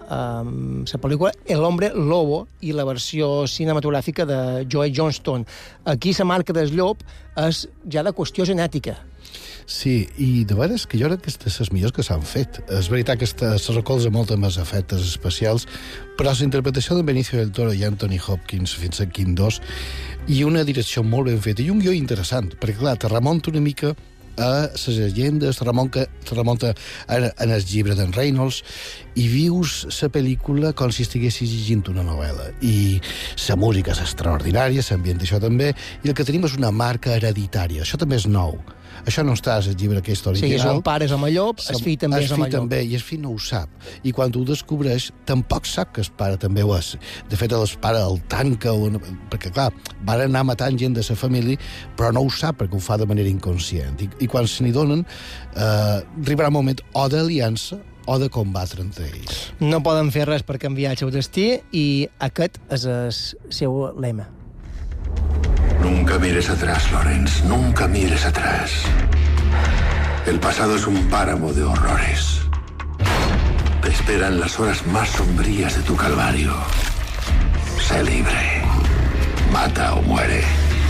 la pel·lícula El hombre lobo i la versió cinematogràfica de Joe Johnston. Aquí la marca del llop és ja de qüestió genètica. Sí, i de veres que jo crec que és de les millors que s'han fet. És veritat que se recolza molt amb els efectes especials, però la interpretació de Benicio del Toro i Anthony Hopkins fins a King 2 i una direcció molt ben feta i un guió interessant, perquè clar, te remunta una mica a les llegendes, te remunta en el llibre d'en Reynolds i vius la pel·lícula com si estiguessis llegint una novel·la. I la música és extraordinària, l'ambientació també, i el que tenim és una marca hereditària. Això també és nou. Això no està al llibre aquest original. Sí, és un pare és home llop, el fill també és home llop. I el fill no ho sap. I quan ho descobreix, tampoc sap que el pare també ho és. De fet, el pare el tanca, perquè, clar, van anar matant gent de la família, però no ho sap perquè ho fa de manera inconscient. I quan se n'hi donen, arribarà un moment o d'aliança o de combatre entre ells. No poden fer res per canviar el seu destí i aquest és el seu lema. Nunca mires atrás, Lawrence. Nunca mires atrás. El pasado es un páramo de horrores. Te esperan las horas más sombrías de tu calvario. Sé libre. Mata o muere.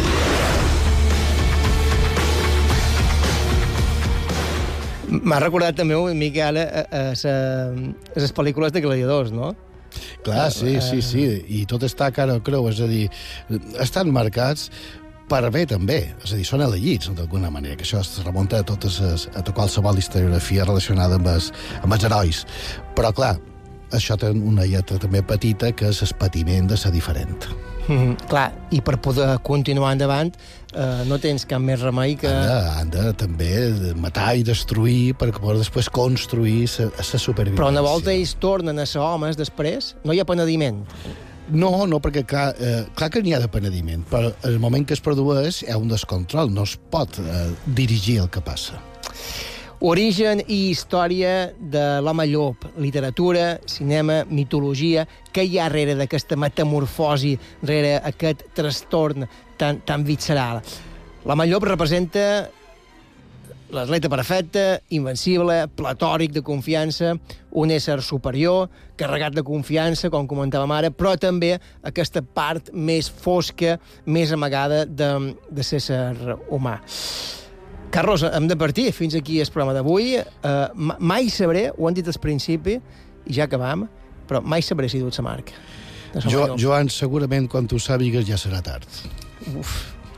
M'ha recordat també una mica ara a les pel·lícules de gladiadors, no? Clar, sí. I tot està cara o creu, és a dir, estan marcats per bé també, és a dir, són elegits d'alguna manera, que això es remunta a qualsevol historiografia relacionada amb els herois. Però clar, això té una lletra també petita, que és el patiment de ser diferent. Clar, i per poder continuar endavant no tens cap més remei que... Han de també matar i destruir per poder després construir la supervivència. Però una volta ells tornen a ser homes després, no hi ha penediment. No, perquè clar que n'hi ha de penediment, però el moment que es produeix hi ha un descontrol, no es pot dirigir el que passa. Origen i història de l'home llop, literatura, cinema, mitologia, què hi ha darrere d'aquesta metamorfosi, darrere aquest trastorn tan visceral? L'home llop representa l'atleta perfecte, invencible, platòric de confiança, un ésser superior, carregat de confiança, com comentàvem ara, però també aquesta part més fosca, més amagada de ser humà. Carlos, hem de partir. Fins aquí el programa d'avui. Mai sabré, ho han dit al principi, i ja acabam, però mai sabré si duc la marca. Joan, segurament quan tu sàpigues ja serà tard. Uf.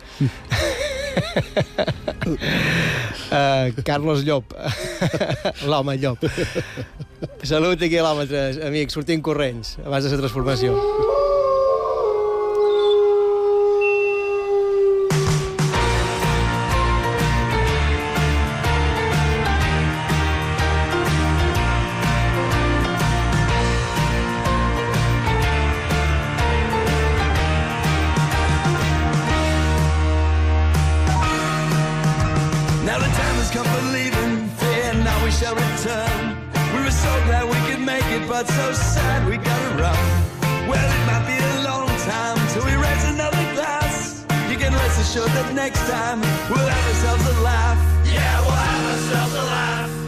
Carlos Llop, l'home llop. Salut aquí a l'hòmetre, amics, sortim corrents abans de la transformació. But so sad we gotta run. Well, it might be a long time till we raise another glass. You can rest assured that next time we'll have ourselves a laugh. Yeah, we'll have ourselves a laugh.